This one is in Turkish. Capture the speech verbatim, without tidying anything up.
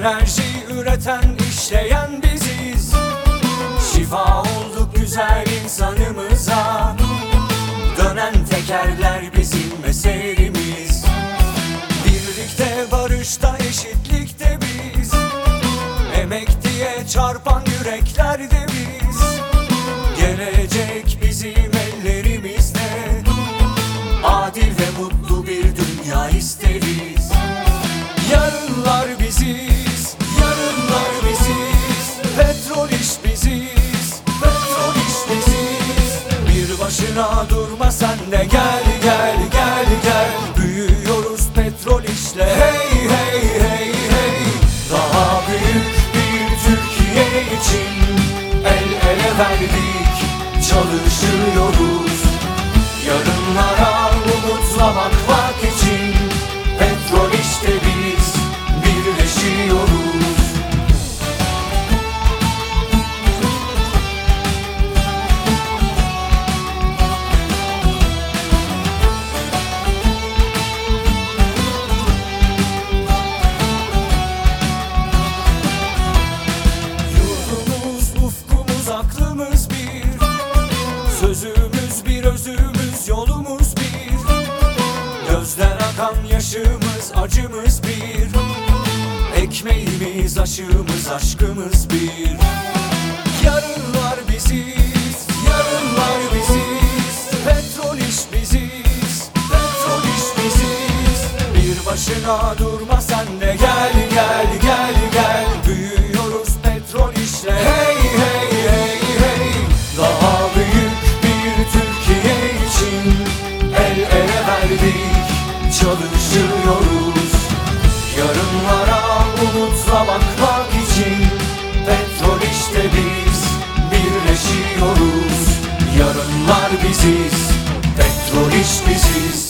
Enerji üreten, işleyen biziz. Şifa olduk güzel insanımıza. Dönen tekerler bizim eserimiz. Birlikte, barışta, eşitlikte biz. Emek diye çarpan yüreklerde biz. Gelecek bizim ellerimizde. Adil ve mutlu bir dünya isteriz. Yarınlar biziz, yarınlar biziz. Petrol iş biziz, petrol iş biziz. Bir başına durma sen de gel gel gel gel. Büyüyoruz petrol işle, hey hey hey hey. Daha büyük bir Türkiye için el ele verdik, çalışıyoruz. Yarınlara umutla bakmak için petrol işte biz birleşiyoruz. Yurdumuz, ufkumuz, aklımız bir. Sözümüz bir, özümüz, yolumuz bir. Gözden akan yaşımız, acımız bir. Ekmeğimiz, aşımız, aşkımız bir. Yarınlar biziz, yarınlar biziz. Petrol iş biziz, petrol iş biziz. Bir başına durma sen de gel gel gel gel. Büyüyoruz petrol işle, hey hey hey hey. Daha büyük bir Türkiye için el ele verdik, çalışıyoruz. Yarınlara umutla bakmak için petrol işte biz birleşiyoruz. Yarınlar biziz, petrol iş biziz.